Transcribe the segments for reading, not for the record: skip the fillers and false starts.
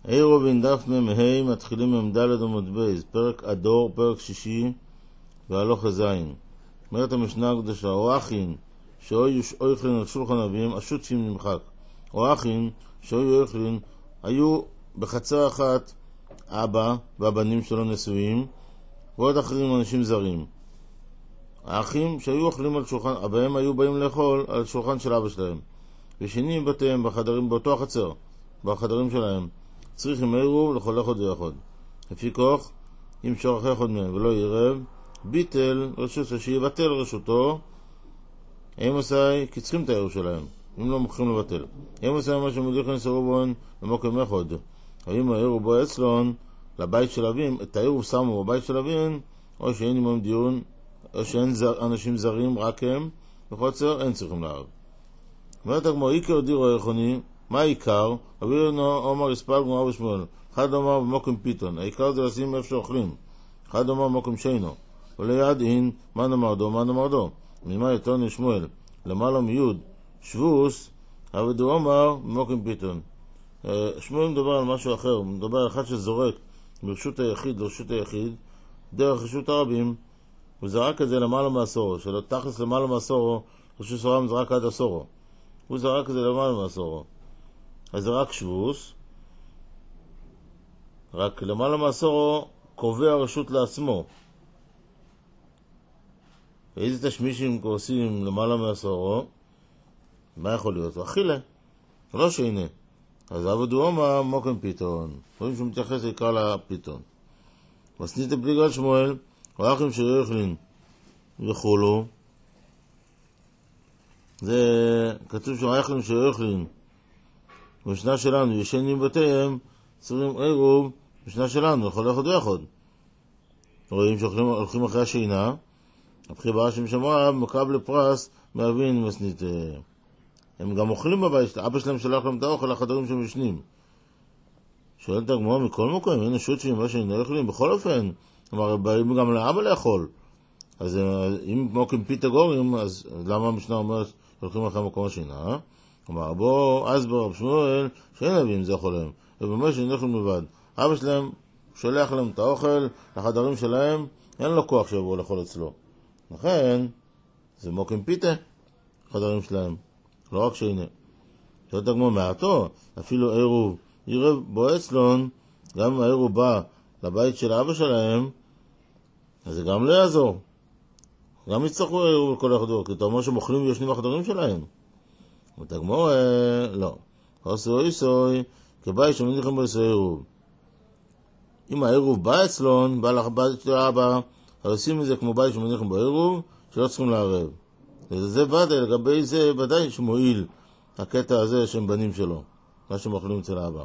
עירובין דף מ"ה מתחילים ממדלת עמוד בייס, פרק אדור, פרק שישי והלוך הזין. אומרת המשנה הקדושה, או אחין שאוי אוכלין על שולחן אביהם, השותפים נמחק. או אחין שאוי אוכלין היו בחצר אחת אבא והבנים שלו נשואים, ועוד אחרים אנשים זרים. האחים שהיו אוכלים על שולחן אביהם היו באים לאכול על שולחן של אבא שלהם, ושני בתיהם בחדרים, באותו החצר, בחדרים שלהם. צריכים עירוב לכל אחד ואחד. לפי כוח, אם שורח אחד מהם ולא ירב, ביטל רשותו, שיבטל רשותו. הם עושה, כי צריכים את העירוב שלהם, אם לא מוכרים לבטל. הם עושה מה שמודיחים סרובון למוקם אחד. האם העירוב בו אצלון לבית של אבים, את העירוב שמו בבית של אבים, או שאין עמם דיון, או שאין אנשים זרים, רק הם, בחוצר אין צריכים לערב. אומרת הגמרא, עיקר דירו היכוני, מה העיקר? אבינו אומר הספל גמרא ושמואל, אחד אומר במוקם פיתון, העיקר זה לשים איפה שאוכלים, אחד אומר במוקם שינו, וליד אין מה נאמר דו, מה נאמר דו. ממה יתון לשמואל למעלה מיוד שבוס, אבינו אומר במוקם פיתון. שמואל מדבר על משהו אחר, מדבר על אחד שזורק ברשות היחיד לרשות היחיד דרך רשות הרבים, וזרק את זה למעלה מעשורו, שלא תכלס למעלה מעשורו, רשות סורם זרק עד עשורו, הוא זרק את זה למעלה מעשורו, אז זה רק שבוס, רק למעלה מעשורו קובע רשות לעצמו. ואיזה תשמישים עושים למעלה מעשורו? מה יכול להיות? אכילה, לא שהנה. אז עבדו אומר מוקם פיתון, רואים שהוא מתייחס לעיקר לפיתון. מסנית בלי שמואל, ואחים שיוכלין וכולו, זה כתוב שם אחים שיוכלין במשנה שלנו ישנים בתיהם, צריכים עירוב במשנה שלנו לכל אחד ואחד. רואים שהולכים אחרי השינה, הבחירה שמשמרה מקבל לפרס מאבין מסנית. הם גם אוכלים בבית, אבא שלהם שלח להם את האוכל לחדרים שהם ישנים. שואלת הגמרא, מכל מקום אין השוט שהם מה שהם לא יכולים בכל אופן, כלומר באים גם לאבא לאכול, אז אם מוקים פיתה גורים, אז למה המשנה אומרת הולכים אחרי מקום השינה? כלומר בוא אסבר רב שמואל שאין אבים זה יכול להם, ובמה שהם יכולים לבד, אבא שלהם שולח להם את האוכל לחדרים שלהם, אין לו כוח שיבואו לאכול אצלו, לכן זה מוקים פיתה חדרים שלהם, לא רק שהנה. שואלת הגמרא, מעטו אפילו עירוב ירב בו אצלון, גם אם העירוב בא לבית של אבא שלהם, אז זה גם לא יעזור, גם יצטרכו עירוב לכל החדור, כי אתה אומר שהם אוכלים ויושנים בחדרים שלהם. ותגמור, לא. עשוי סוי, כבית שמניחים בו עשוי עירוב. אם העירוב בא אצלון, בא לבית של אבא, אז עושים את זה כמו בית שמניחים בו עירוב, שלא צריכים לערב. וזה ודאי, לגבי זה ודאי שמועיל הקטע הזה שהם בנים שלו, מה שהם אוכלים אצל אבא.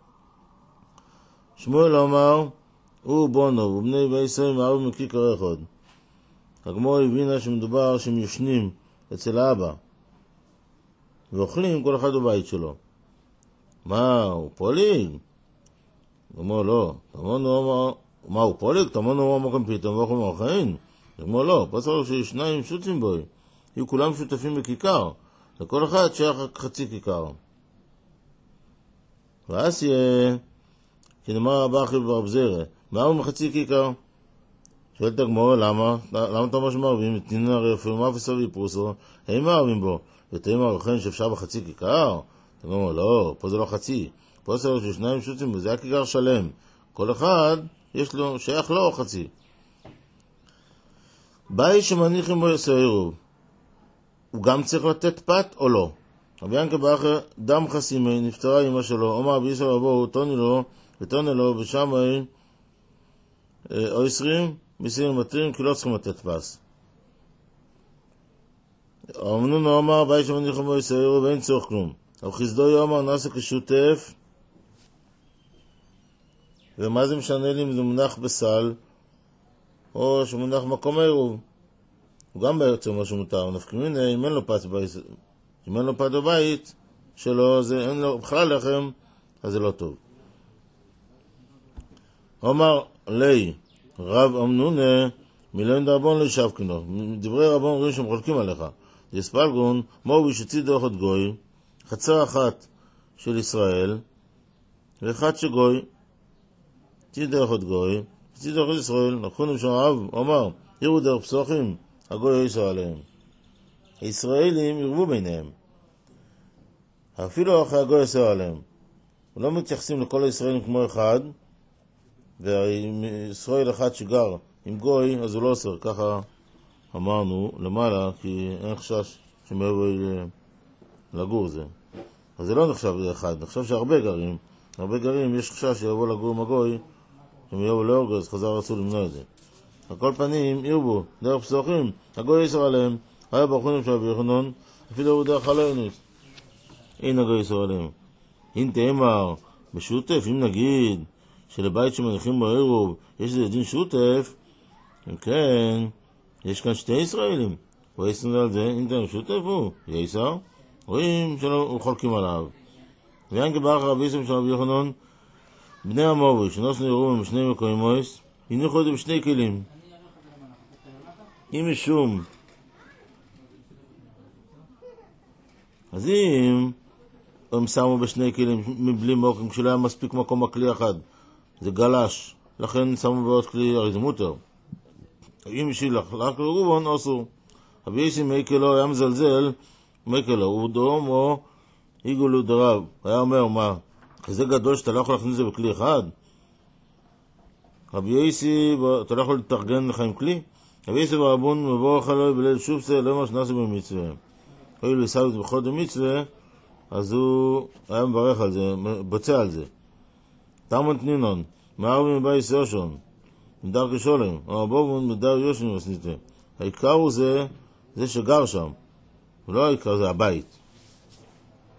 שמואל אמר, הוא בונו, ובני בישראל מערב מכיכר אחד. הגמרא הבינה שמדובר שהם ישנים אצל האבא ואוכלים כל אחד בבית שלו. מה, הוא פוליג? הגמרא לא. מה, הוא פוליג? תמונו אמר מוקם פיתון ואוכלים אוכלים? הגמרא לא. פסוק ששניים שותפים בו, יהיו כולם שותפים בכיכר, לכל אחד שייך חצי כיכר. ואז יהיה כנאמר רבא אחי ורב זרע, מהו מחצי כיכר? שואלת הגמרא, למה אתה אומר שמערבים? תנין הרי פרמה וסבי פרוסו, הם מערבים בו, ותאים ערכן שאפשר בחצי כיכר? הגמרא, לא, פה זה לא חצי, פה זה ששניים שותפים בו, זה הכיכר שלם, כל אחד יש לו, שייך לו חצי. בית שמניחים בו עירוב, הוא גם צריך לתת פת או לא? רבי ינקה באחר דם חסימי, נפטרה אמא שלו, אומר רבי ישראל רבו, תוני לו ותונה לו בשמי או 20 בסירים מטרים, כי לא צריכים לתת פס. אמנונו אמר בית שמניחים בו עירוב ואין צורך כלום, אבל חסדו אמר נעשה כשותף. ומה זה משנה לי אם זה מונח בסל או שמונח מקום עירוב? הוא גם בעצם משהו מותר, נפקמים אם אין לו פת בבית, אם אין לו פת בבית שלו, זה אין לו בכלל לחם, אז זה לא טוב. אומר לי רב אמנונה מילון דרבון לשבקנו, דברי רבון אומרים שהם חולקים עליך. יספלגון מהו שצידו אחד גוי, חצר אחת של ישראל, ואחד שגוי, ציד דרך עוד גוי, ציד דרך ישראל, נכון שם הרב, אמר, יראו דרך פסוחים, הגוי יסר עליהם. הישראלים ירבו ביניהם. אפילו אחרי הגוי יסר עליהם. לא מתייחסים לכל הישראלים כמו אחד, וישראל אחד שגר עם גוי, אז הוא לא אוסר, ככה אמרנו למעלה, כי אין חשש שמעבר לגור זה. אז זה לא נחשב לאחד, נחשב שהרבה גרים. הרבה גרים, יש חשש שיבוא לגור עם הגוי, אם יבוא לאורגו, אז חזר רצו למנוע את זה. על כל פנים, ירבו, דרך פסוחים, הגוי יסר עליהם, היה ברכונים של רבי יוחנן, אפילו הוא דרך עליינוס. אין הגוי יסר עליהם. אין תאמר, בשוטף, אם נגיד, שלבית שמניחים בעירוב, יש איזה דין שוטף, אם כן, יש כאן שתי ישראלים. הוא יסר על זה, אין תאמר שוטף הוא, יסר, רואים שלא חולקים עליו. ואין כברך רבי יסר של רבי יוחנן, בני המורי, שנוסנו ירום משני מקוימויס, הניחו את זה בשני כלים. אם משום, אז אם הם שמו בשני כלים מבלי מוקים, כשלא היה מספיק מקום בכלי אחד, זה גלש, לכן שמו בעוד כלי, הרי זה מותר. אם משילח, רק לרובון אסור. רבי יסר מייקלו היה מזלזל, מייקלו, הוא דום או עיגולו דרב. היה אומר, מה, כזה גדול שאתה לא יכול להכניס זה בכלי אחד? רבי יסר, אתה לא יכול לתרגן לך עם כלי? רבי יסר ברבון מבורך עליו בליל שופסה, לא מה שנעשה במצווה. הואיל וסבת בחוד המצווה, אז הוא היה מברך על זה, בוצע על זה. תרמן תנינון, מערבי מבייס יושון, מדר כשולם, או בובון מדר יושון וסניתה. העיקר הוא זה שגר שם, ולא העיקר זה הבית.